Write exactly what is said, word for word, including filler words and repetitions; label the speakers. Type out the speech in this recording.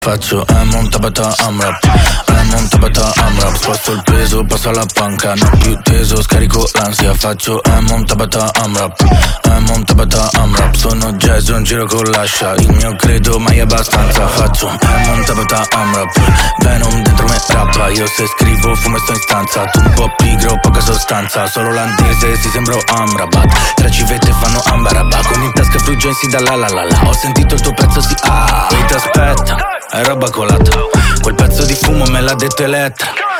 Speaker 1: Faccio Amon Tabata Amrap, Amon Tabata Amrap. Sposto il peso, passo alla panca, non più teso, scarico l'ansia. Faccio Amon Tabata Amrap, Amon Tabata Amrap. Sono jazz, non giro con l'ascia, il mio credo mai abbastanza. Faccio Amon Tabata Amrap, Venom dentro me rappa. Io se scrivo fumo e sto in stanza, tu un po' pigro, poca sostanza. Solo olandese, si sembro Amrabat. Tre civette fanno ambarabà, con in tasca fruggensi da la la la la. Ho sentito il tuo pezzo si ah, wait aspetta, è roba colata. Quel pezzo di fumo me l'ha detto Elettra.